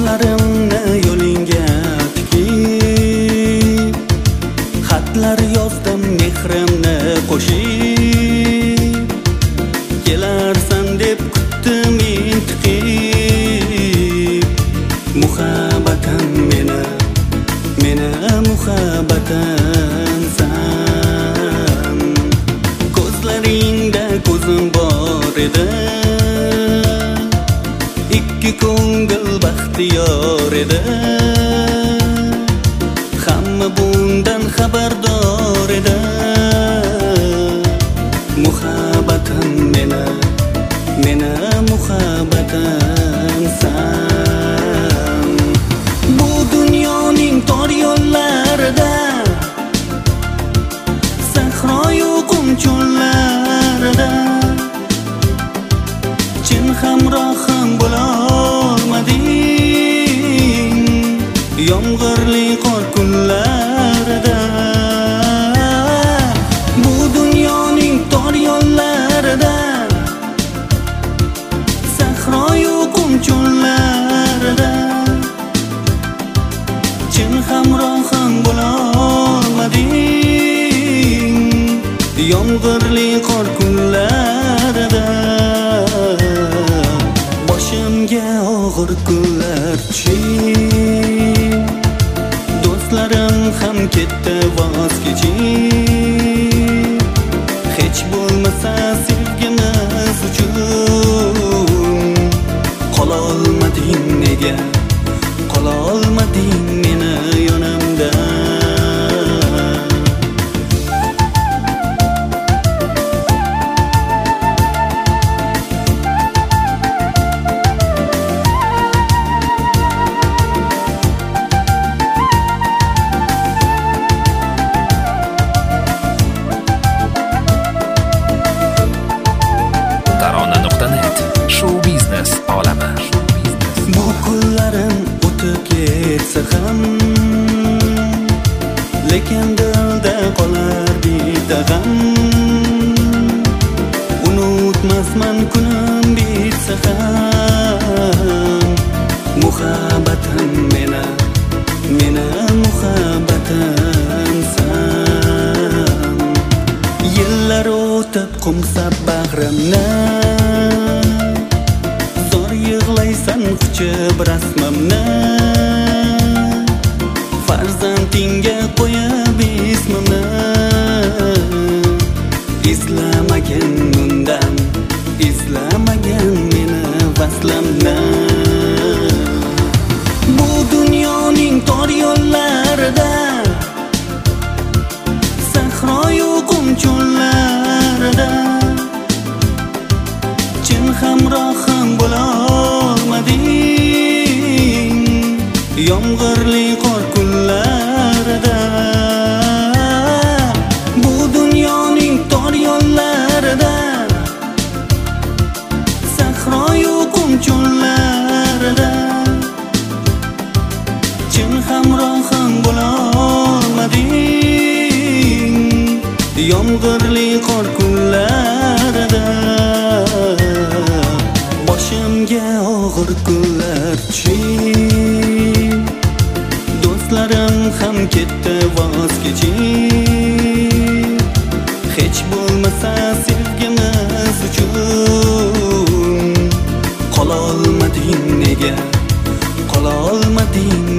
ko'zlarimni yo'lingga tikib, xatlar yozdim mehrimni qo'shib, kelarsan deb kutdim intiqib. Muhabbatim meni muhabbatimsan. Ko'zlaringda ko'zim bor edi, ikki ko'ngil baxtiyor edi. Hamma bundan xabardor edi. Muhabbatim meni muhabbatimsan. Bu dunyoning tor yo'llarida, sahroyu qum cho'llarida chin hamrohim bo'lolmading. Yomg'irli qor kunlarida, bu dunyoning tor yo'llarida, sahroyu qum cho'llarida chin hamrohim bo'lolmading. Yomg'irli qor kunlarida boshimga og'ir kunlar tushib, do'stlarim ham ketdi voz kechib. Hech bo'lmasa sevgimiz uchun qololmading nega, qololmading meni yonimda. Tarona.net show biznes olami. Bu kunlarim o'tib ketsa ham, lekin dilda qolar bitta g'am. Unutmasman kunim bitsa ham. Muhabbatim meni muhabbatimsan. Yillar o'tib qumsab bag'rimni, zor yig'laysan quchib rasmimni. Farzandingga qo'yib ismimni, izlamagin undan, izlamagin meni vaslimni. Bu dunyoning tor yo'llarida, sahroyu qum cho'llarida chin hamrohim bo'lolmading. Yomg'irli qor kunlarida, bu dunyoning tor yo'llarida, sahroyu qum cho'llarida chin hamrohim bo'lolmading. Yomg'irli qor kunlarida boshimga og'ir kunlar tushib, do'stlarim ham ketdi voz kechib. Hech bo'lmasa sevgimiz uchun qololmading nega, qololmading